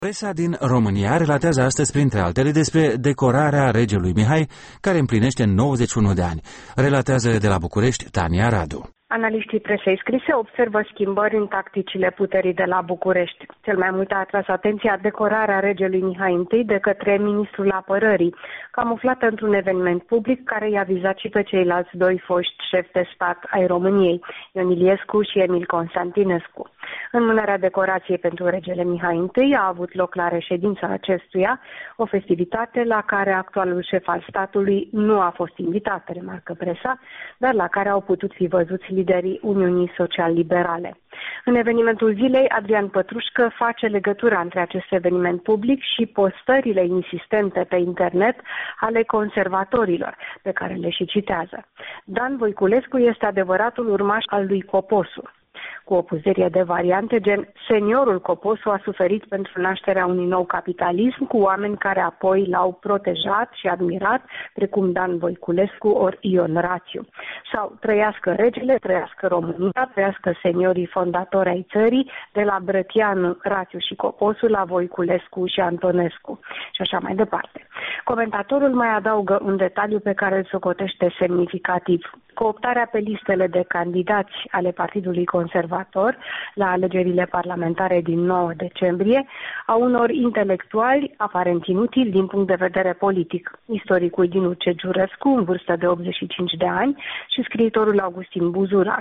Presa din România relatează astăzi, printre altele, despre decorarea regelui Mihai, care împlinește 91 de ani. Relatează de la București Tania Radu. Analiștii presei scrise observă schimbări în tacticile puterii de la București. Cel mai mult a atras atenția decorarea regelui Mihai I de către ministrul apărării, camuflată într-un eveniment public care i-a vizat și pe ceilalți doi foști șefi de stat ai României, Ion Iliescu și Emil Constantinescu. Înmânarea decorației pentru regele Mihai I a avut loc la reședința acestuia, o festivitate la care actualul șef al statului nu a fost invitat, remarcă presa, dar la care au putut fi văzuți liderii Uniunii Social-Liberale. În evenimentul zilei, Adrian Pătrușcă face legătura între acest eveniment public și postările insistente pe internet ale conservatorilor, pe care le și citează. Dan Voiculescu este adevăratul urmaș al lui Coposu, cu o puzerie de variante gen seniorul Coposu a suferit pentru nașterea unui nou capitalism, cu oameni care apoi l-au protejat și admirat, precum Dan Voiculescu ori Ion Rațiu. Sau trăiască regele, trăiască România, trăiască seniorii fondatori ai țării, de la Brătianu, Rațiu și Coposu la Voiculescu și Antonescu și așa mai departe. Comentatorul mai adaugă un detaliu pe care îl socotește semnificativ: cooptarea pe listele de candidați ale Partidului Conservator la alegerile parlamentare din 9 decembrie a unor intelectuali aparent inutili din punct de vedere politic, istoricul Dinu Cegiurescu, în vârstă de 85 de ani, și scriitorul Augustin Buzura,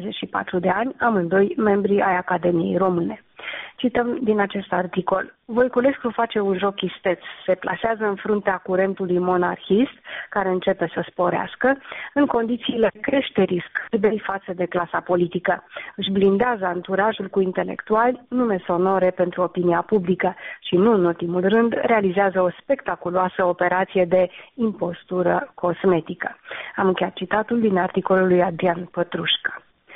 74 de ani, amândoi membri ai Academiei Române. Cităm din acest articol: Voiculescu face un joc isteț, se plasează în fruntea curentului monarhist, care începe să sporească, în condițiile creșterii scârbei față de clasa politică. Își blindează anturajul cu intelectuali, nume sonore pentru opinia publică și, nu în ultimul rând, realizează o spectaculoasă operație de impostură cosmetică. Am încheiat citatul din articolul lui Adrian Pătrușcă.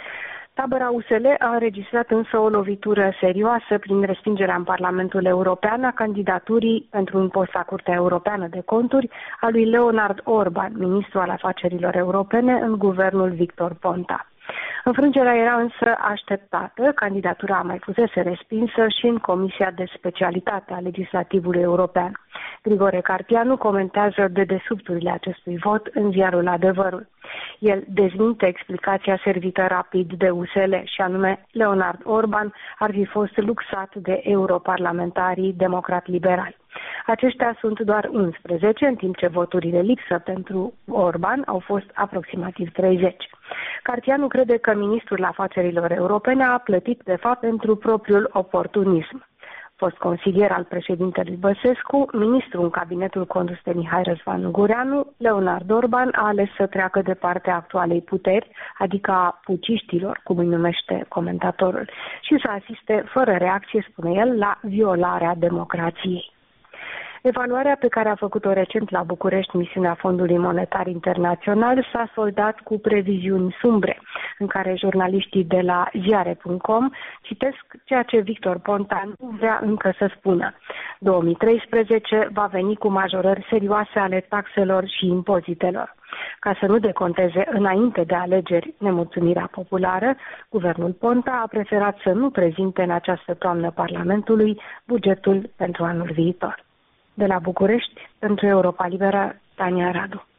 Tabăra USL a înregistrat însă o lovitură serioasă prin respingerea în Parlamentul European a candidaturii pentru un post la Curtea Europeană de Conturi a lui Leonard Orban, ministru al afacerilor europene în guvernul Victor Ponta. Înfrângerea era însă așteptată, candidatura mai fusese respinsă și în Comisia de Specialitate a Legislativului European. Grigore Carpianu comentează dedesubturile acestui vot în ziarul Adevărul. El dezminte explicația servită rapid de USL, și anume Leonard Orban ar fi fost luxat de europarlamentarii democrat-liberali. Aceștia sunt doar 11, în timp ce voturile lipsă pentru Orban au fost aproximativ 30. Carpianu crede că ministrul afacerilor europene a plătit de fapt pentru propriul oportunism. Fost consilier al președintelui Băsescu, ministru în cabinetul condus de Mihai Răzvan Ungureanu, Leonard Orban a ales să treacă de partea actualei puteri, adică a puciștilor, cum îi numește comentatorul, și să asiste fără reacție, spune el, la violarea democrației. Evaluarea pe care a făcut-o recent la București misiunea Fondului Monetar Internațional s-a soldat cu previziuni sumbre, în care jurnaliștii de la ziare.com citesc ceea ce Victor Ponta nu vrea încă să spună. 2013 va veni cu majorări serioase ale taxelor și impozitelor. Ca să nu deconteze înainte de alegeri nemulțumirea populară, guvernul Ponta a preferat să nu prezinte în această toamnă Parlamentului bugetul pentru anul viitor. De la București, pentru Europa Liberă, Tania Radu.